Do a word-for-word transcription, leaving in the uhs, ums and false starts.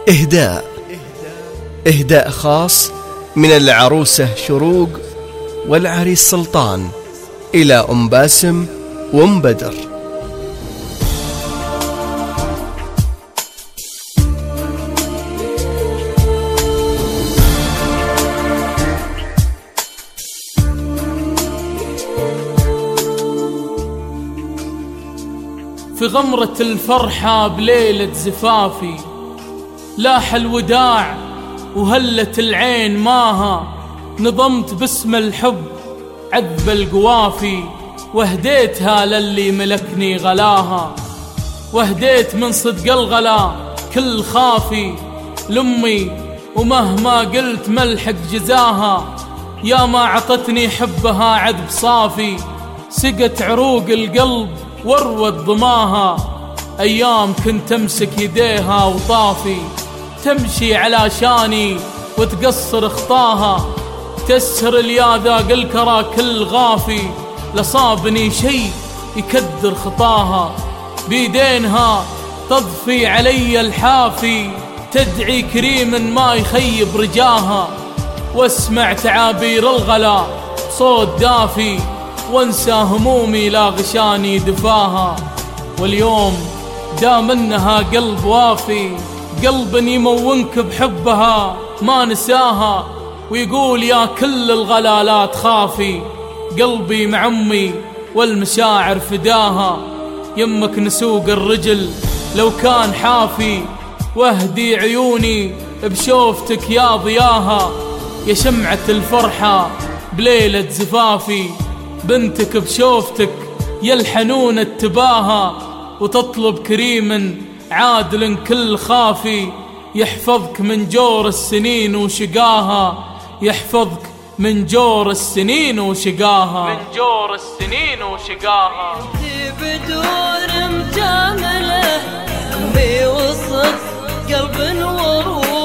إهداء إهداء خاص من العروسة شروق والعريس سلطان إلى أم باسم وأم بدر. في غمرة الفرحة بليلة زفافي لاح الوداع وهلت العين ماها، نظمت باسم الحب عذب القوافي وهديتها للي ملكني غلاها، وهديت من صدق الغلا كل خافي لأمي ومهما قلت ملحق جزاها، يا ما عطتني حبها عذب صافي سقت عروق القلب وروت ضماها، أيام كنت أمسك يديها وطافي تمشي على شاني وتقصر خطاها، تسهر اليا ذاق الكرى كل غافي لصابني شي يكدر خطاها، بيدينها تضفي علي الحافي تدعي كريم ما يخيب رجاها، واسمع تعابير الغلا صوت دافي وانسى همومي لا غشاني دفاها، واليوم دام انها قلب وافي قلب يمونك بحبها ما نساها، ويقول يا كل الغلالات خافي قلبي مع امي والمشاعر فداها، يمك نسوق الرجل لو كان حافي واهدي عيوني بشوفتك يا ضياها، يا شمعة الفرحة بليلة زفافي بنتك بشوفتك يا الحنون التباها، وتطلب كريم عادل كل خافي يحفظك من جور السنين وشقاها، يحفظك من جور السنين وشقاها، من جور السنين وشقاها. بدون مجاملة بوسط قلب وروح